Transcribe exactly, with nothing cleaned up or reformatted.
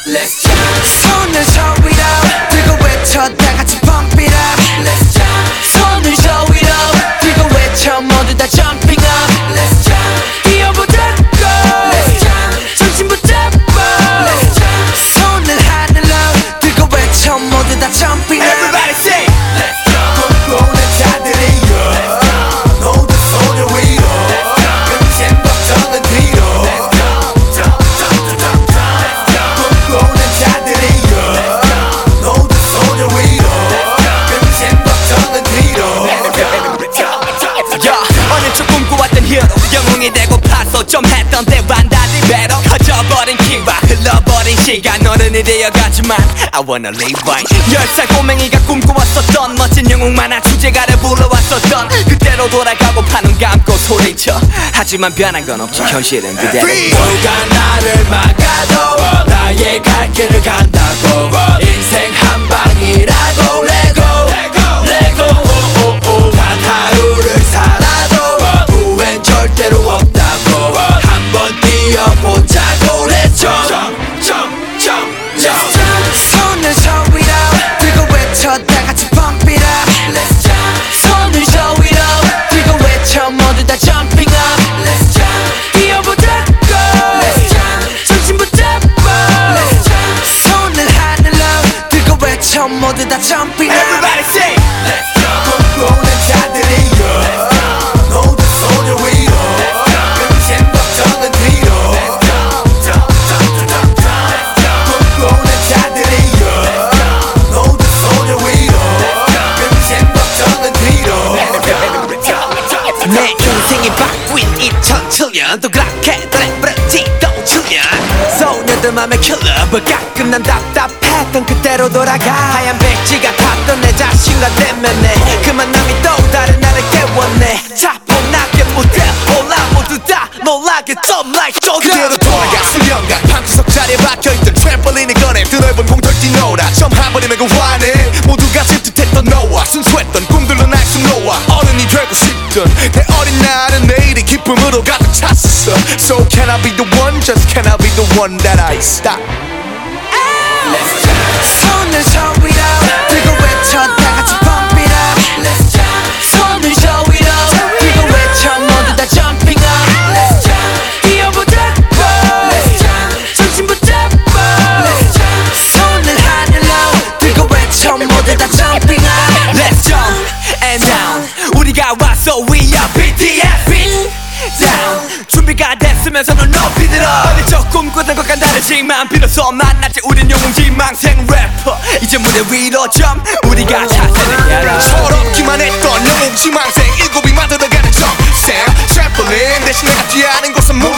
Let's jump. 손을 저 위로 들고 외쳐 다 같이 pump it up. Let's jump. 손을 저 위로 들고 외쳐 모두 다 jumping up. Let's jump. 뛰어보자 go. Let's jump. 정신 붙잡고 Let's jump. 손을 하늘로 들고 외쳐 모두 다 jumping up. Everybody say Let's jump. 꿈꾸는 자들이여 모두 손을 위로 금신 걱정은 뒤로 꿈꾸는 자들이여 모두 손을 위로 금신 걱정은 뒤로 어느 쪽 꿈꿔왔던 히어로 영웅이 되고 파서 좀 했던 때와는 달리 배로 커져버린 키와 흘러버린 시간 어른이 되어가지만 I wanna live right. 열 살 꼬맹이가 꿈꿔왔었던 멋진 영웅 만화 주제가를 불러왔었던 그때로 돌아가고 파는 감고 소리쳐 하지만 변한 건 없지 현실은 그대로. 누가 나를 막아도 나의 갈 길을 간다고 인생 한 방이라고 레고 레고 오오오 단 하루를 살아도 후회는 절대로 없다고 한번 뛰어보자고 Let's jump jump jump jump 손을 저 위로 들고 외쳐 다 같이 pump it up. Let's jump 손을 저 위로 들고 외쳐 모두 다 jumping up. Let's jump 뛰어보자 go. Let's jump 정신 붙잡고 Let's jump 손을 하늘로 들고 외쳐 모두 다 jumping up. Everybody say Let's jump 꿈꾸는 자들이여 모두 손을 위로 금신 걱정은 뒤로 꿈꾸는 자들이여 모두 손을 위로 금신 걱정은 뒤로 내 인생이 바뀐 이천칠 년도 그렇게 노래부르지도 칠 년 소녀들 맘에 킬러버 가끔 난 답답했던 그때로 돌아가 하얀 백지가 탔던 내 자신과 대면해 그 만남이 또 다른 나를 깨웠네 차분하게 무대 올라 모두 다 놀라게 좀 like 조금 그대로 돌아가 수련각 방구석 자리에 박혀있던 트램펄린을 꺼내 드넓은 공터를 뛰놀아 처음 한 번이면 그 화내 모두가 질투했던 너와 순수했던 꿈들로 날 숨놓아 어른이 되고 싶던 내 어린 날은 내일이 기쁨으로 가득 찼어 So can I be the one, just can I be the one that I stop Let's jump 손을 저 위로 들고 외쳐 다 같이 pump it up. Let's jump 손을 저 위로 들고 외쳐 모두 다 jumping up. Let's jump 뛰어보자 go. Let's jump 정신 붙잡고 Let's jump 손을 하늘로 들고 외쳐 모두 다 jumping up. Let's jump and down 우리가 왔어 we are B T S beat down 준비가 됐으면 손을 높이 들어 어릴 적 꿈꾸던 것과 다르지만 비로소 만났지 우린 영웅 지망생 래퍼 이제 무대 위로 jump 우리가 차세를 열어 서럽기만 했던 영웅 지망생 일곱이 만들어가는 점쌤 트램펄린 대신 내가 뛰어하는 곳은